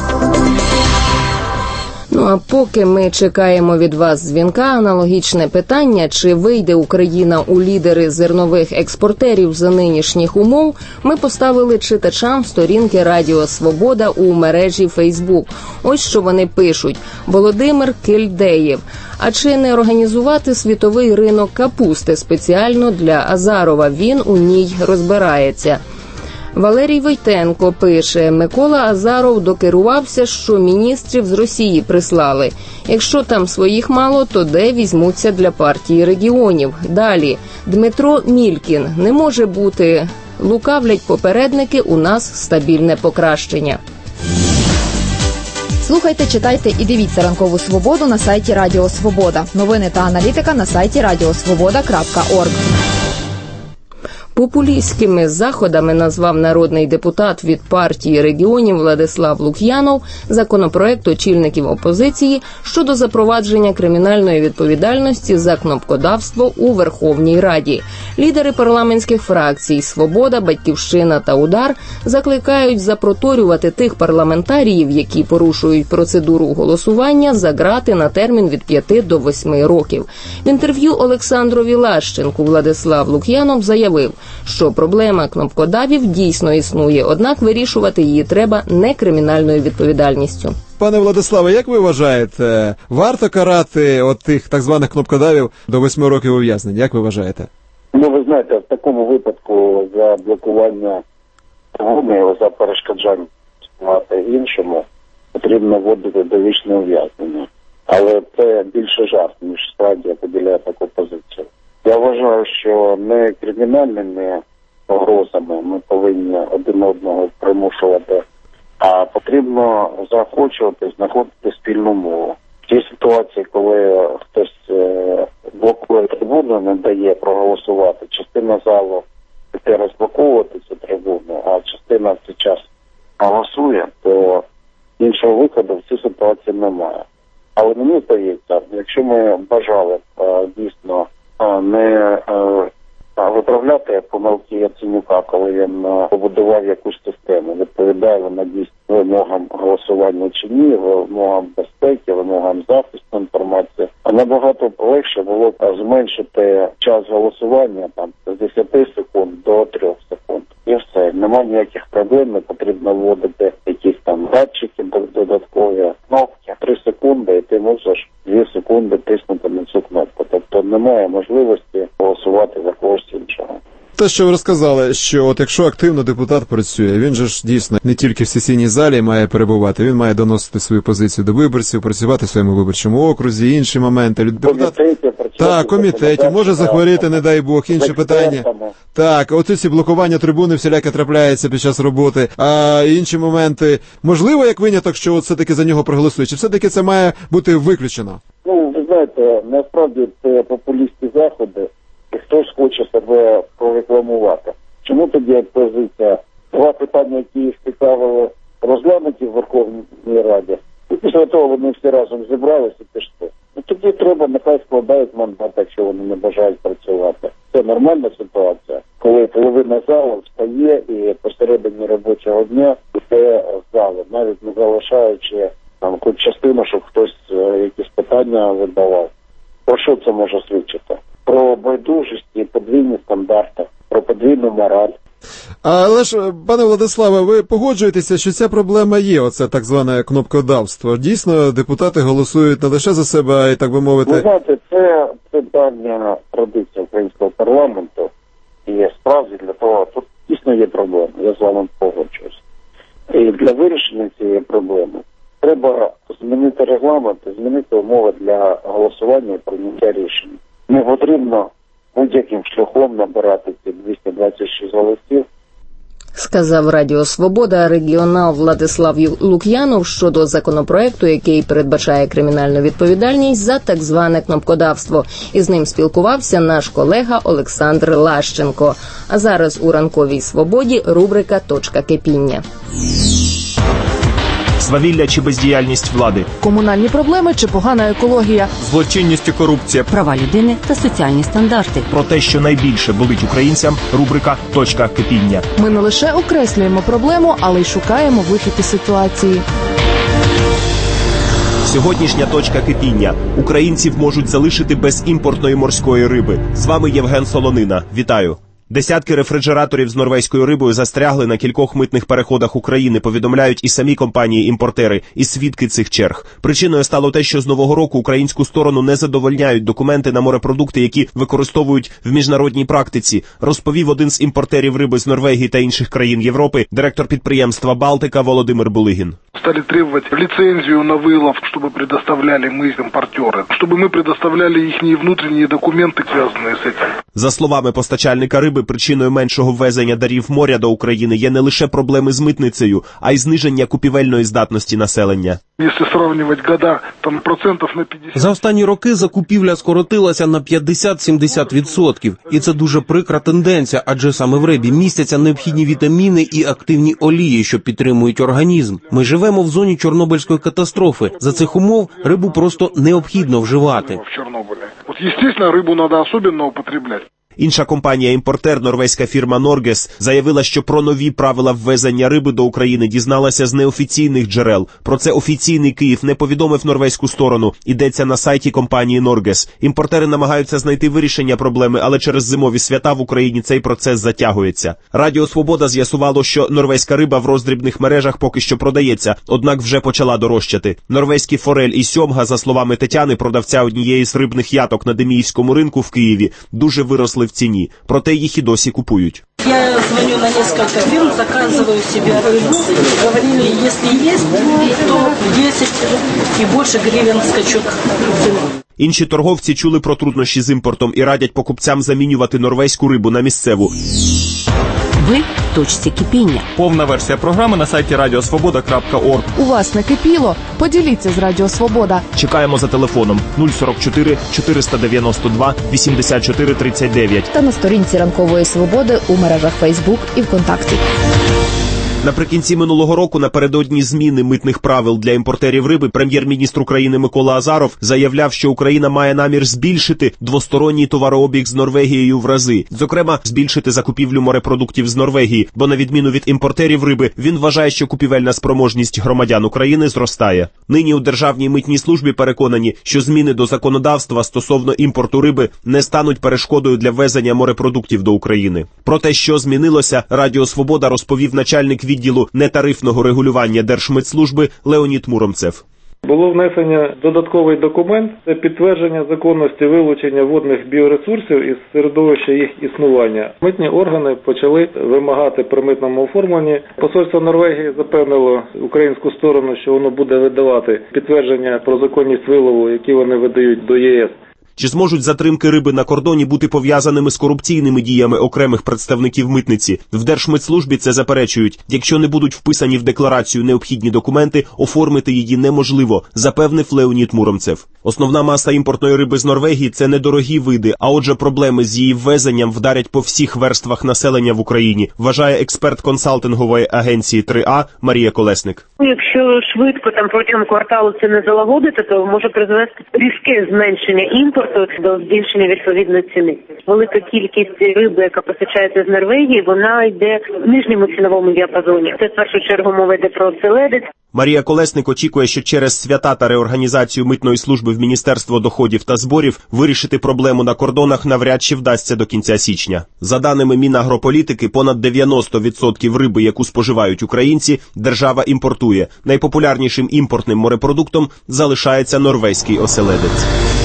Ну а поки ми чекаємо від вас дзвінка, аналогічне питання, чи вийде Україна у лідери зернових експортерів за нинішніх умов, ми поставили читачам сторінки Радіо Свобода у мережі Фейсбук. Ось що вони пишуть. Володимир Кельдеєв. А чи не організувати світовий ринок капусти спеціально для Азарова? Він у ній розбирається. Валерій Войтенко пише, Микола Азаров докерувався, що міністрів з Росії прислали. Якщо там своїх мало, то де візьмуться для партії регіонів? Далі. Дмитро Мількін. Не може бути. Лукавлять попередники, у нас стабільне покращення. Слухайте, читайте і дивіться «Ранкову свободу» на сайті Радіо Свобода. Новини та аналітика на сайті radiosvoboda.org. Популістськими заходами назвав народний депутат від партії регіонів Владислав Лук'янов законопроект очільників опозиції щодо запровадження кримінальної відповідальності за кнопкодавство у Верховній Раді. Лідери парламентських фракцій «Свобода», «Батьківщина» та «Удар» закликають запроторювати тих парламентаріїв, які порушують процедуру голосування, за ґрати на термін від 5 до 8 років. В інтерв'ю Олександрові Лащенку Владислав Лук'янов заявив, що проблема кнопкодавів дійсно існує, однак вирішувати її треба не кримінальною відповідальністю. Пане Владиславе, як ви вважаєте, варто карати от тих так званих кнопкодавів до 8 років ув'язнення? Як ви вважаєте? Ну, ви знаєте, в такому випадку за блокування торгівлі, за перешкоджання іншому потрібно вводити довічне ув'язнення. Але це більше жарт, ніж справді я поділяю таку позицію. Я вважаю, що не кримінальними погрозами ми повинні один одного примушувати, а потрібно заохочувати, знаходити спільну мову. В тій ситуації, коли хтось блокує трибуну, не дає проголосувати, частина залу хоче розблоковувати цю трибуну, а частина в цей час голосує, то іншого виходу в цій ситуації немає. Але мені здається, якщо ми бажали дійсно не виправляти помилки Яценюка, коли він побудував якусь систему, відповідає вона дійсно вимогам голосування чи ні, вимогам безпеки, безпеки, вимогам захисту інформації. А набагато легше було б зменшити час голосування там з 10 секунд до 3 секунд. І все. Немає ніяких проблем, не потрібно вводити якісь там датчики додаткові, кнопки. 3 секунди, і ти можеш 2 секунди тиснути на цю кнопку. Тобто немає можливості голосувати за когось іншого. Те, що ви розказали, що от якщо активно депутат працює, він же ж дійсно не тільки в сесійній залі має перебувати, він має доносити свою позицію до виборців, працювати в своєму виборчому окрузі, інші моменти. Комітеті, може захворіти, не дай Бог, інше питання. Так, оці ці блокування трибуни всіляке трапляється під час роботи, а інші моменти, можливо, як виняток, що от все-таки за нього проголосують, чи все-таки це має бути виключено? Ну, ви знаєте, насправді це популістські заходи, і хтось хоче себе прорекламувати. Чому тоді опозиція? Два питання, які їх цікавили, розглянуті в Верховній Раді, і після того вони всі разом зібралися і пішли. Ну тоді треба, нехай складають мандат, якщо вони не бажають працювати. Це нормальна ситуація, коли половина залу встає і посередині робочого дня йде в залу, навіть не залишаючи там хоч частину, щоб хтось якісь питання видавав. Про що це може свідчити? Про байдужість і подвійні стандарти, про подвійну мораль. Але ж, пане Владиславе, ви погоджуєтеся, що ця проблема є, оце так зване кнопкодавство. Дійсно, депутати голосують не лише за себе, а й, так би мовити... Ви знаєте, це давня традиція українського парламенту, і справді для того, тут дійсно є проблема, я з вами погоджуюсь. І для вирішення цієї проблеми треба змінити регламент, змінити умови для голосування і прийняття рішень. Не потрібно будь-яким шляхом набирати ці 226 голосів. Сказав Радіо Свобода регіонал Владислав Лук'янов щодо законопроекту, який передбачає кримінальну відповідальність за так зване кнопкодавство. Із ним спілкувався наш колега Олександр Лащенко. А зараз у ранковій свободі рубрика «Точка кипіння». Свавілля чи бездіяльність влади, комунальні проблеми чи погана екологія, злочинність і корупція, права людини та соціальні стандарти. Про те, що найбільше болить українцям, рубрика «Точка кипіння». Ми не лише окреслюємо проблему, але й шукаємо вихід із ситуації. Сьогоднішня точка кипіння. Українців можуть залишити без імпортної морської риби. З вами Євген Солонина. Вітаю. Десятки рефрижераторів з норвезькою рибою застрягли на кількох митних переходах України, повідомляють і самі компанії-імпортери, і свідки цих черг. Причиною стало те, що з нового року українську сторону не задовольняють документи на морепродукти, які використовують в міжнародній практиці, розповів один з імпортерів риби з Норвегії та інших країн Європи, директор підприємства «Балтика» Володимир Булигін. Стали требовать лицензию на вылов, чтобы предоставляли мы импортеры, чтобы мы предоставляли их внутренние документы, связанные с этим. За словами постачальника риби, причиною меншого ввезення дарів моря до України є не лише проблеми з митницею, а й зниження купівельної здатності населення. Якщо сравнювати года, там процентів на 50. За останні роки закупівля скоротилася на 50-70%. І це дуже прикра тенденція, адже саме в рибі містяться необхідні вітаміни і активні олії, що підтримують організм. Ми живемо в зоні Чорнобильської катастрофи. За цих умов рибу просто необхідно вживати. В Чорнобилі. От, звісно, рибу треба особливо употребляти. Інша компанія-імпортер, норвезька фірма Norges, заявила, що про нові правила ввезення риби до України дізналася з неофіційних джерел. Про це офіційний Київ не повідомив норвезьку сторону. Йдеться на сайті компанії Norges. Імпортери намагаються знайти вирішення проблеми, але через зимові свята в Україні цей процес затягується. Радіо Свобода з'ясувало, що норвезька риба в роздрібних мережах поки що продається, однак вже почала дорожчати. Норвезькі форель і сьомга, за словами Тетяни, продавця однієї з рибних яток на Деміївському ринку в Києві, дуже виросли в ціні, проте їх і досі купують. Я звоню на несколько фирм, заказываю себе рыбу. Говорили, если есть, то 10 и больше гривен скачок цены. Інші торговці чули про труднощі з імпортом і радять покупцям замінювати норвезьку рибу на місцеву. Ви в точці кипіння. Повна версія програми на сайті radiosvoboda.org. У вас накипіло? Поділіться з Радіо Свобода. Чекаємо за телефоном 044 492 84 39. Та на сторінці Ранкової Свободи у мережах Facebook і ВКонтакті. Наприкінці минулого року, напередодні зміни митних правил для імпортерів риби, прем'єр-міністр України Микола Азаров заявляв, що Україна має намір збільшити двосторонній товарообіг з Норвегією в рази. Зокрема, збільшити закупівлю морепродуктів з Норвегії, бо на відміну від імпортерів риби, він вважає, що купівельна спроможність громадян України зростає. Нині у Державній митній службі переконані, що зміни до законодавства стосовно імпорту риби не стануть перешкодою для ввезення морепродуктів до України. Про те, що змінилося, Радіо Свобода розповів начальник відділу нетарифного регулювання Держмитслужби Леонід Муромцев. Було внесено додатковий документ – це підтвердження законності вилучення водних біоресурсів із середовища їх існування. Митні органи почали вимагати при митному оформленні. Посольство Норвегії запевнило українську сторону, що воно буде видавати підтвердження про законність вилову, які вони видають до ЄС. Чи зможуть затримки риби на кордоні бути пов'язаними з корупційними діями окремих представників митниці? В Держмитслужбі це заперечують. Якщо не будуть вписані в декларацію необхідні документи, оформити її неможливо, запевнив Леонід Муромцев. Основна маса імпортної риби з Норвегії – це недорогі види, а отже проблеми з її ввезенням вдарять по всіх верствах населення в Україні, вважає експерт консалтингової агенції 3А Марія Колесник. Якщо швидко протягом кварталу це не залагодити, то може призвести різке зменшення імпорту до збільшення відповідної ціни. Велика кількість риби, яка постачається з Норвегії, вона йде в нижньому ціновому діапазоні. Це в першу чергу мова йде про оселедець. Марія Колесник очікує, що через свята та реорганізацію митної служби в Міністерство доходів та зборів вирішити проблему на кордонах навряд чи вдасться до кінця січня. За даними Мінагрополітики, понад 90% риби, яку споживають українці, держава імпортує. Найпопулярнішим імпортним морепродуктом залишається норвезький оселедець.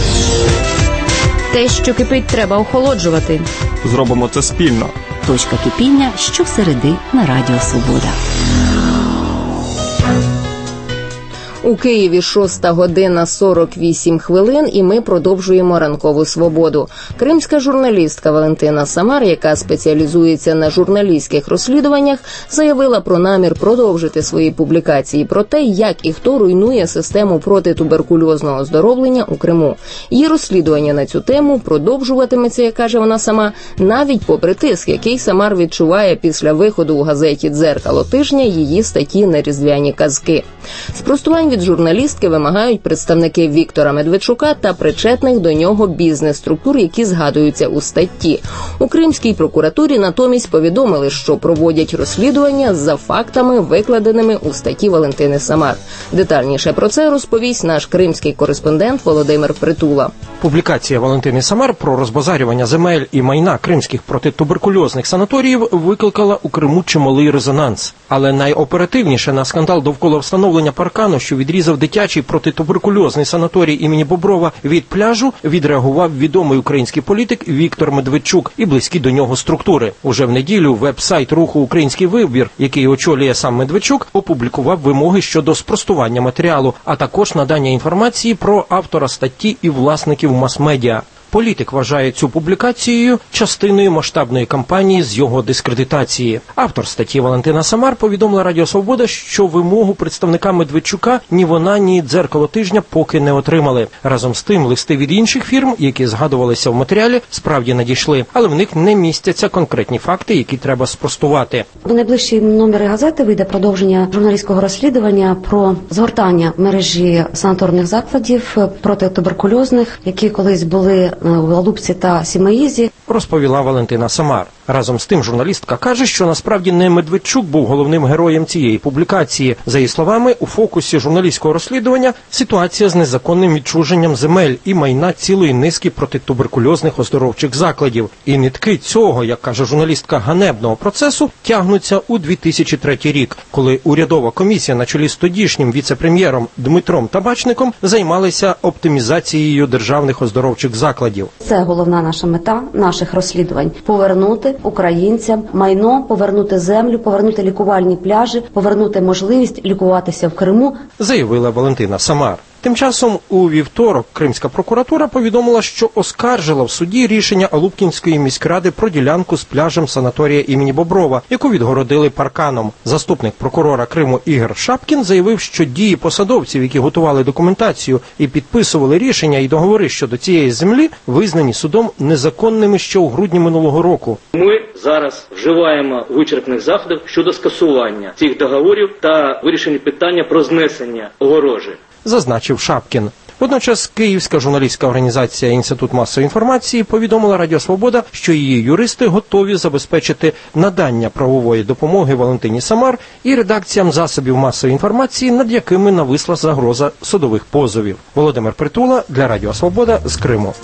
Те, що кипить, треба охолоджувати. Зробимо це спільно. Точка кипіння щосереди на Радіо Свобода. У Києві 6:48, і ми продовжуємо ранкову свободу. Кримська журналістка Валентина Самар, яка спеціалізується на журналістських розслідуваннях, заявила про намір продовжити свої публікації про те, як і хто руйнує систему протитуберкульозного оздоровлення у Криму. Її розслідування на цю тему продовжуватиметься, як каже вона сама, навіть попри тиск, який Самар відчуває після виходу у газеті «Дзеркало тижня» її статті на різдвяні казки. Спростувань від журналістки вимагають представники Віктора Медведчука та причетних до нього бізнес-структур, які згадуються у статті. У Кримській прокуратурі натомість повідомили, що проводять розслідування за фактами, викладеними у статті Валентини Самар. Детальніше про це розповість наш кримський кореспондент Володимир Притула. Публікація Валентини Самар про розбазарювання земель і майна кримських протитуберкульозних санаторіїв викликала у Криму чималий резонанс. Але найоперативніше на скандал довкола встановлення паркану, що відрізав дитячий протитуберкульозний санаторій імені Боброва від пляжу, відреагував відомий український політик Віктор Медведчук і близькі до нього структури. Уже в неділю веб-сайт руху «Український вибір», який очолює сам Медведчук, опублікував вимоги щодо спростування матеріалу, а також надання інформації про автора статті і власників мас-медіа. Політик вважає цю публікацію частиною масштабної кампанії з його дискредитації. Автор статті Валентина Самар повідомила Радіо Свобода, що вимогу представника Медведчука ні вона, ні «Дзеркало тижня» поки не отримали. Разом з тим, листи від інших фірм, які згадувалися в матеріалі, справді надійшли, але в них не містяться конкретні факти, які треба спростувати. У найближчій номері газети вийде продовження журналістського розслідування про згортання мережі санаторних закладів протитуберкульозних, які колись були у Алупці та Сімеїзі, розповіла Валентина Самар. Разом з тим, журналістка каже, що насправді не Медведчук був головним героєм цієї публікації. За її словами, у фокусі журналістського розслідування ситуація з незаконним відчуженням земель і майна цілої низки протитуберкульозних оздоровчих закладів. І нитки цього, як каже журналістка, ганебного процесу тягнуться у 2003 рік, коли урядова комісія на чолі з тодішнім віце-прем'єром Дмитром Табачником займалися оптимізацією державних оздоровчих закладів. Це головна наша мета наших розслідувань – повернути українцям майно, повернути землю, повернути лікувальні пляжі, повернути можливість лікуватися в Криму, заявила Валентина Самар. Тим часом у вівторок Кримська прокуратура повідомила, що оскаржила в суді рішення Алубкінської міськради про ділянку з пляжем санаторія імені Боброва, яку відгородили парканом. Заступник прокурора Криму Ігор Шапкін заявив, що дії посадовців, які готували документацію і підписували рішення і договори щодо цієї землі, визнані судом незаконними ще у грудні минулого року. Ми зараз вживаємо вичерпних заходів щодо скасування цих договорів та вирішення питання про знесення огорожі, зазначив Шапкін. Водночас Київська журналістська організація «Інститут масової інформації» повідомила Радіо Свобода, що її юристи готові забезпечити надання правової допомоги Валентині Самар і редакціям засобів масової інформації, над якими нависла загроза судових позовів. Володимир Притула для Радіо Свобода з Криму.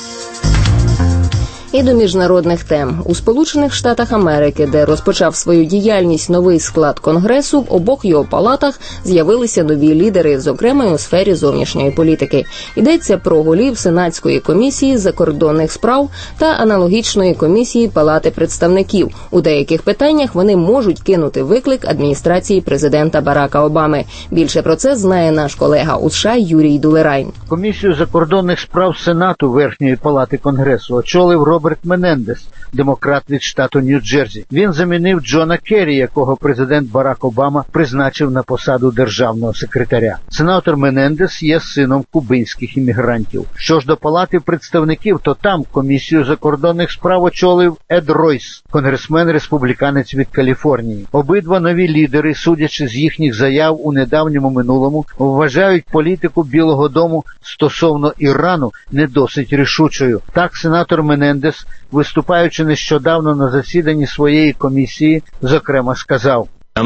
І до міжнародних тем. У Сполучених Штатах Америки, де розпочав свою діяльність новий склад Конгресу, в обох його палатах з'явилися нові лідери, зокрема й у сфері зовнішньої політики. Йдеться про голів Сенатської комісії закордонних справ та аналогічної комісії Палати представників. У деяких питаннях вони можуть кинути виклик адміністрації президента Барака Обами. Більше про це знає наш колега у США Юрій Дулерайн. Комісію закордонних справ Сенату Верхньої Палати Конгресу очолив Роберт Менендес, демократ від штату Нью-Джерсі. Він замінив Джона Керрі, якого президент Барак Обама призначив на посаду державного секретаря. Сенатор Менендес є сином кубинських іммігрантів. Що ж до Палати представників, то там комісію закордонних справ очолив Ед Ройс, конгресмен-республіканець від Каліфорнії. Обидва нові лідери, судячи з їхніх заяв у недавньому минулому, вважають політику Білого дому стосовно Ірану не досить рішучою. Так, сенатор Менендес, виступаючи нещодавно на засіданні своєї комісії, зокрема сказав: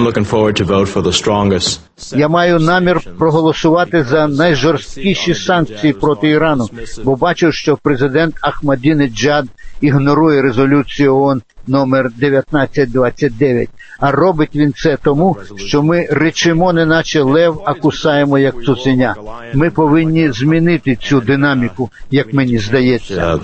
«Я маю намір проголосувати за найжорсткіші санкції проти Ірану, бо бачу, що президент Ахмадінеджад ігнорує резолюцію ООН номер 1929, а робить він це тому, що ми ричимо неначе лев, а кусаємо як цуценя. Ми повинні змінити цю динаміку, як мені здається».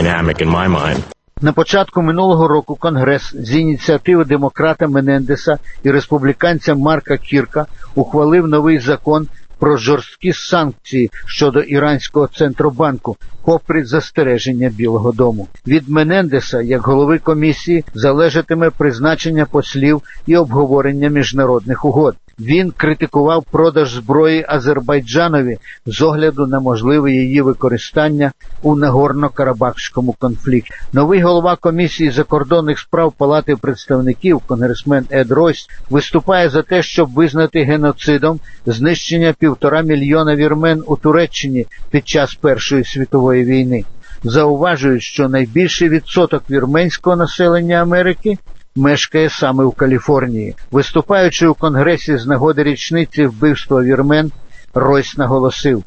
На початку минулого року Конгрес з ініціативи демократа Менендеса і республіканця Марка Кірка ухвалив новий закон про жорсткі санкції щодо іранського центробанку, попри застереження Білого дому. Від Менендеса, як голови комісії, залежатиме призначення послів і обговорення міжнародних угод. Він критикував продаж зброї Азербайджанові з огляду на можливе її використання у Нагорно-Карабахському конфлікті. Новий голова комісії закордонних справ Палати представників, конгресмен Ед Ройс, виступає за те, щоб визнати геноцидом знищення 1,5 мільйона вірмен у Туреччині під час Першої світової війни. Зауважують, що найбільший відсоток вірменського населення Америки мешкає саме в Каліфорнії. Виступаючи у Конгресі з нагоди річниці вбивства вірмен, Ройс наголосив: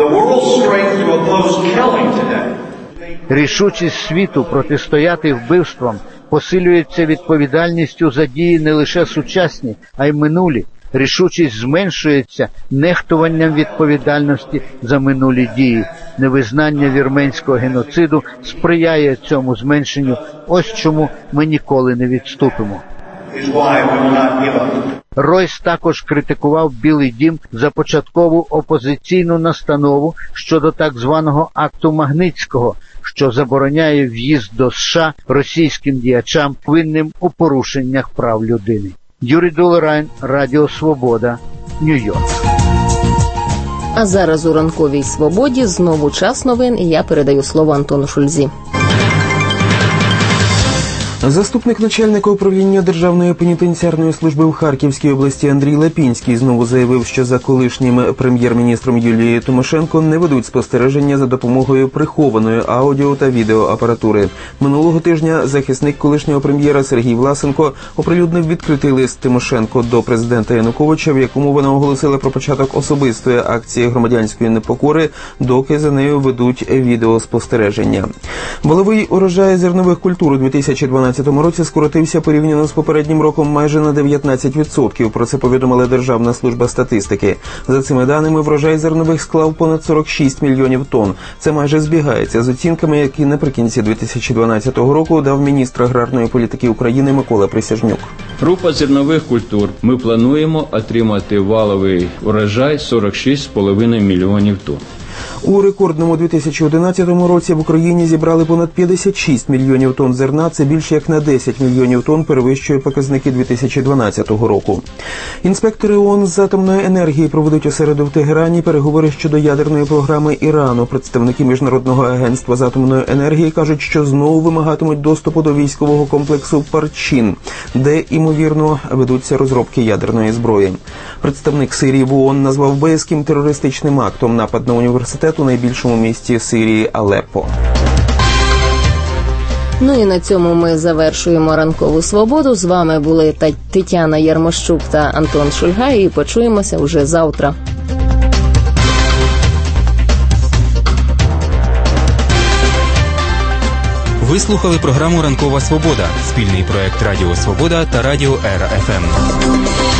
«Рішучість світу протистояти вбивствам посилюється відповідальністю за дії не лише сучасні, а й минулі. Рішучість зменшується нехтуванням відповідальності за минулі дії. Невизнання вірменського геноциду сприяє цьому зменшенню. Ось чому ми ніколи не відступимо». Ройс також критикував Білий дім за початкову опозиційну настанову щодо так званого акту Магнітського, що забороняє в'їзд до США російським діячам, винним у порушеннях прав людини. Юрій Дулерайн, Радіо Свобода, Нью-Йорк. А зараз у ранковій свободі знову час новин, і я передаю слово Антону Шульзі. Заступник начальника управління Державної пенітенціарної служби в Харківській області Андрій Лапінський знову заявив, що за колишнім прем'єр-міністром Юлією Тимошенко не ведуть спостереження за допомогою прихованої аудіо- та відеоапаратури. Минулого тижня захисник колишнього прем'єра Сергій Власенко оприлюднив відкритий лист Тимошенко до президента Януковича, в якому вона оголосила про початок особистої акції громадянської непокори, доки за нею ведуть відеоспостереження. Валовий урожай зернових культур у 2012 2012 році скоротився порівняно з попереднім роком майже на 19%. Про це повідомила Державна служба статистики. За цими даними, врожай зернових склав понад 46 мільйонів тонн. Це майже збігається з оцінками, які наприкінці 2012 року дав міністр аграрної політики України Микола Присяжнюк. Група зернових культур. Ми плануємо отримати валовий урожай 46,5 мільйонів тонн. У рекордному 2011 році в Україні зібрали понад 56 мільйонів тонн зерна. Це більше як на 10 мільйонів тонн перевищує показники 2012 року. Інспектори ООН з атомної енергії проведуть у середу в Тегерані переговори щодо ядерної програми Ірану. Представники Міжнародного агентства з атомної енергії кажуть, що знову вимагатимуть доступу до військового комплексу Парчин, де, ймовірно, ведуться розробки ядерної зброї. Представник Сирії в ООН назвав боязким терористичним актом напад на університет у найбільшому місті Сирії Алеппо. Ну і на цьому ми завершуємо ранкову свободу. З вами були Тетяна Ярмощук та Антон Шульгай. І почуємося вже завтра. Ви слухали програму «Ранкова свобода» – спільний проект Радіо Свобода та Радіо Ера ФМ.